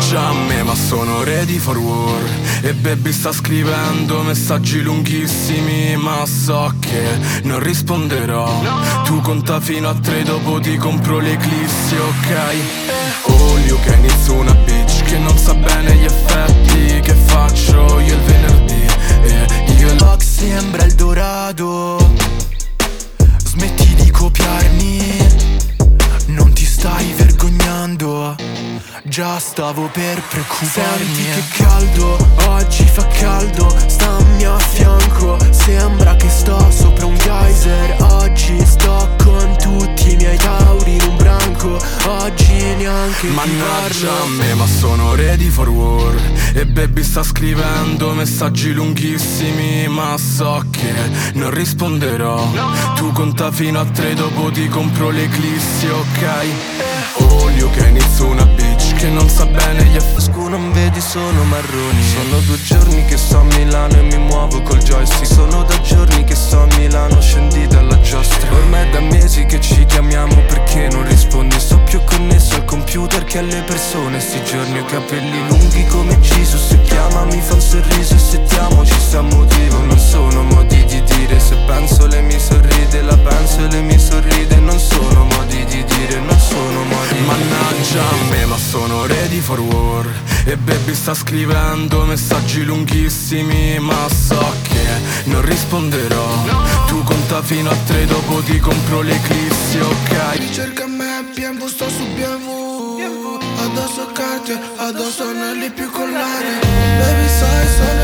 Mannaggia a me, ma sono ready for war. E baby sta scrivendo messaggi lunghissimi, ma so che non risponderò. Tu conta fino a 3, dopo ti compro l'eclissi, ok? All you can is una bitch che non sa bene gli effetti che faccio io il venerdì. E io il Fox sembra il dorado. Smetti di copiarmi, non ti stai vergognando? Già stavo per preoccuparmi. Senti che caldo, oggi fa caldo, stammi a fianco. Sembra che sto sopra un geyser. Oggi sto con tutti i miei tauri in un branco. Oggi neanche mannaggia a me, ma sono ready for war. E baby sta scrivendo messaggi lunghissimi, ma so che non risponderò. Tu conta fino a 3, dopo ti compro l'eclissi, ok? All you can is una bitch che non sa bene gli effetti. non vedi sono marroni. Sono 2 giorni che sto a Milano e mi muovo col joystick. Sono 2 giorni che sto a Milano, scendi dalla giostra. Ormai è da mesi che ci chiamiamo, perché non rispondi? Sto più connesso al computer che alle persone. Sti giorni ho capelli lunghi come Jesus. Se chiama mi fa un sorriso e se ti amo ci sta un motivo. Non sono modi di dire, se penso lei mi sorride. La penso e lei mi sorride. Non sono modi di dire, non sono modi di dire. Mannaggia a me, ma sono ready for war. E baby sta scrivendo messaggi lunghissimi, ma so che non risponderò. Tu conta fino a 3, dopo ti compro l'eclissi, ok? Ricerca me, BMW, sto su BMW. Addosso carte, addosso anelli più collane. Baby sai, sono